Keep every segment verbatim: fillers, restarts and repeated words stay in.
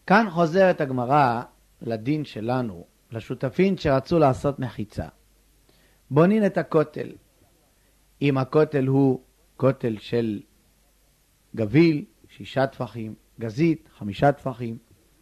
כאן חוזרת הגמרא לדין שלנו, לשותפים שרצו לעשות מחיצה. בונין את הכותל. אם הכותל הוא כותל של גביל, שישה טפחים, גזית, חמישה טפחים,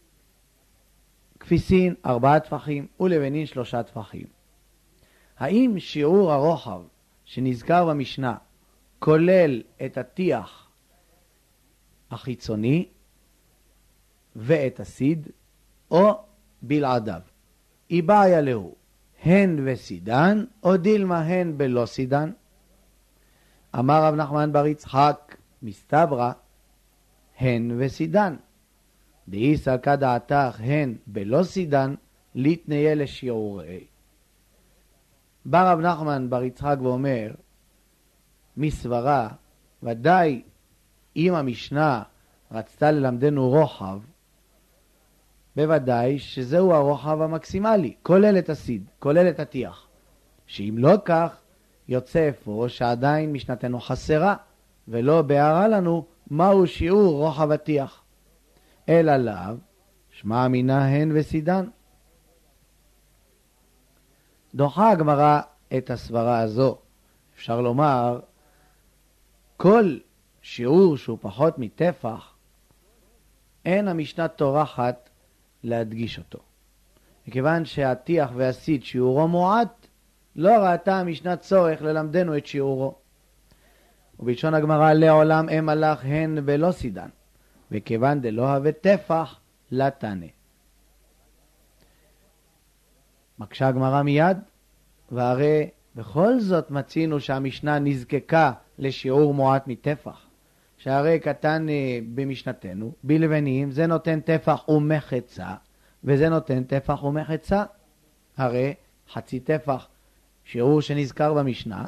כפיסין, ארבעה טפחים, ולבנין שלושה טפחים. האם שיעור הרוחב שנזכר במשנה כולל את הטיח החיצוני ואת הסיד, או בלעדיו? איבעיה להו, הן וסידן, או דילמה הן בלא סידן? אמר רב נחמן בר יצחק, מסתברא, הן וסידן. דאי סלקא דעתך הן בלא סידן, להתניה לשיעורי. בא רב נחמן בר יצחק ואומר, מסברה, ודאי אם המשנה רצתה ללמדנו רוחב, בוודאי שזהו הרוחב המקסימלי, כולל את הסיד, כולל את הטיח. שאם לא כך, יוצא אפוא שעדיין משנתנו חסרה, ולא בהרה לנו מהו שיעור רוחב הטיח. אלא לאו, שמע מינה הן וסידן. דוחה הגמרא את הסברה הזו. אפשר לומר, כל שיעור שהוא פחות מטפח, אין המשנה טורחת להדגיש אותו. מכיוון שהטיח והסיד שיעורו מועט, לא ראתה המשנה צורך ללמדנו את שיעורו. ובלשון הגמרא, לעולם אם הלך הן ולא סידן, וכיוון דלא הווה טפח, לתנה. מקשה הגמרא מיד, והרי בכל זאת מצינו שהמשנה נזקקה לשיעור מועט מטפח. שהרי קטן במשנתנו, בלבנים, זה נותן טפח ומחצה, וזה נותן טפח ומחצה. הרי חצי טפח, שיעור שנזכר במשנה,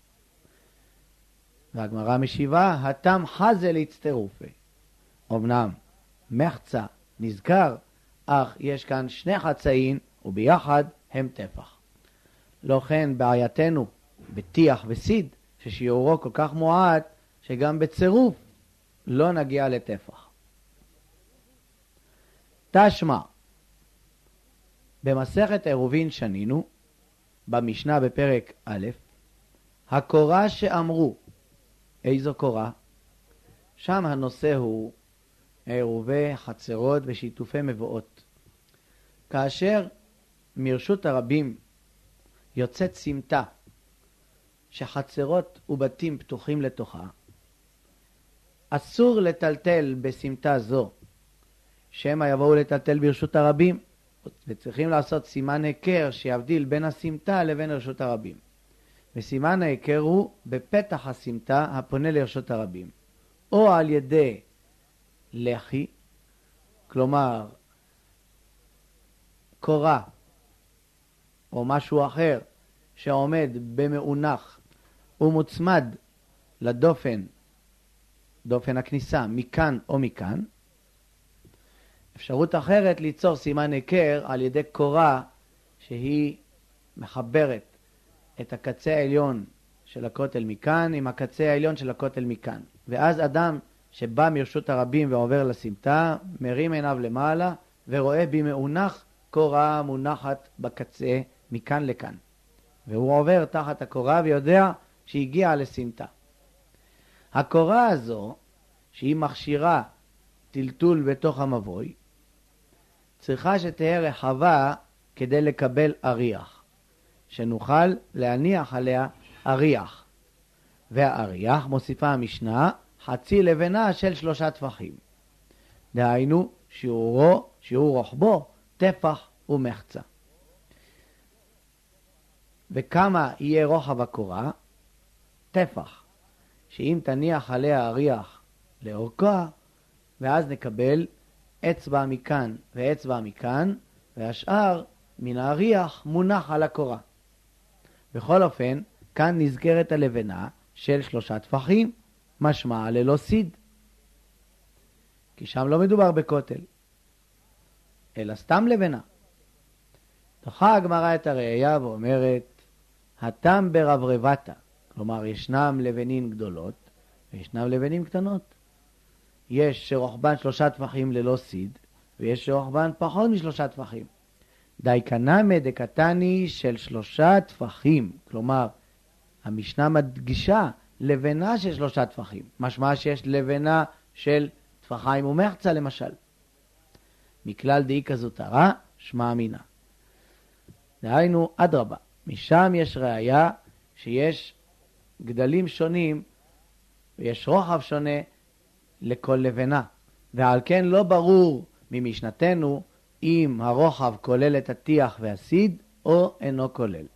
והגמרא משיבה, התם חזה להצטרופה. אמנם מחצה נזכר, אך יש כאן שני חצאים, וביחד הם טפח. לא כן בעייתנו בטיח וסיד, ששיעורו כל כך מועט, שגם בצירוף לא נגיע לטפח. תשמע, במסכת עירובין שנינו, במשנה בפרק א', הקורא שאמרו, איזו קורא? שם הנושא הוא עירובי חצרות ושיתופי מבואות. כאשר מרשות הרבים יוצאת סמטה שחצרות ובתים פתוחים לתוכה, אסור לטלטל בסמטה זו, שמא יבואו לטלטל ברשות הרבים, וצריכים לעשות סימן היכר שיבדיל בין הסמטה לבין רשות הרבים. וסימן ההיכר הוא בפתח הסמטה הפונה לרשות הרבים, או על ידי לחי, כלומר קורה או משהו אחר שעומד במאונח ומוצמד לדופן, דופן הכניסה, מכאן או מכאן. אפשרות אחרת ליצור סימן היכר על ידי קורה שהיא מחברת את הקצה העליון של הכותל מכאן עם הקצה העליון של הכותל מכאן. ואז אדם שבא מרשות הרבים ועובר לסמטה, מרים עיניו למעלה ורואה במאונח קורה מונחת בקצה מכאן לכאן. והוא עובר תחת הקורה ויודע שהגיע לסמטה. הקורה הזו, שהיא מכשירה טלטול בתוך המבוי, צריכה שתהיה רחבה כדי לקבל אריח, שנוכל להניח עליה אריח. והאריח, מוסיפה המשנה, חצי לבנה של שלושה טפחים. דהיינו, שיעורו, שיעור רוחבו, טפח ומחצה. וכמה יהיה רוחב הקורה? טפח, שאם תניח עליה אריח לאורכה, ואז נקבל אצבע מכאן ואצבע מכאן, והשאר מן האריח מונח על הקורה. בכל אופן, כאן נזכרת הלבנה של שלושה טפחים, משמע ללא סיד. כי שם לא מדובר בכותל, אלא סתם לבנה. דוחה הגמרא את הראייה ואומרת, התם ברברבתה, כלומר ישנם לבנים גדולות וישנם לבנים קטנות. יש שרוחבן שלושה טפחים ללא סיד, ויש שרוחבן פחות משלושה טפחים. דייקנמי דקתני של שלושה טפחים, כלומר, המשנה מדגישה לבנה של שלושה טפחים, משמע שיש לבנה של טפחיים ומחצה למשל. מכלל דאיקה זוטרה, שמע אמינה. דהיינו, אדרבה, משם יש ראיה שיש גדלים שונים ויש רוחב שונה לכל לבנה, ועל כן לא ברור ממשנתנו אם הרוחב כולל את הטיח והסיד או אינו כולל.